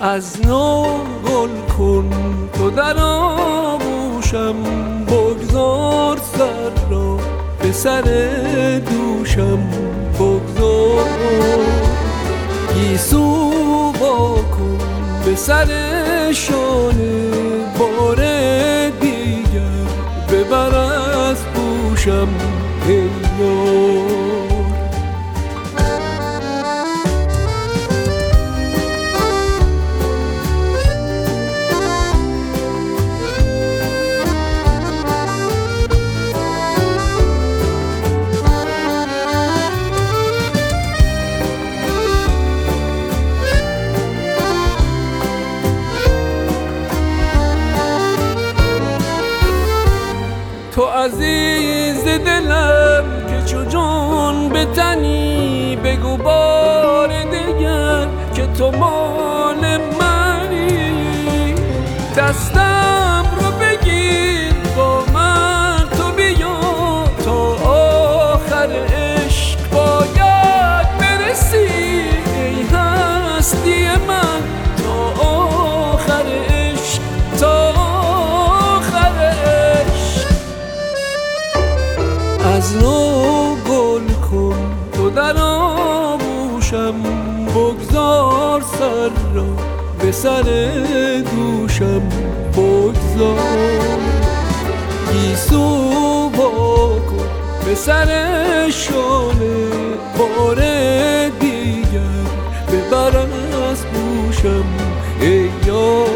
از نو گل کن تو در آغوشم، بگذار سر را به سر دوشم، بگذار گیسو وا کن به سر شانه، بار دیگر ببر از گوشم ای یار. تو عزیز دلم که چو جان به تنی، بگو بار دیگر که تو مال منی. دستم رو بگیر با من تو بیا، تا آخر عشق باید برسی ای هستی من، تا آخر عشق، تا از نو گل کن تو در آغوشم، بگذار سر را به سر دوشم، بگذار گیسو وا کن به سر شانه، بار دیگر ببر از گوشم ای یار.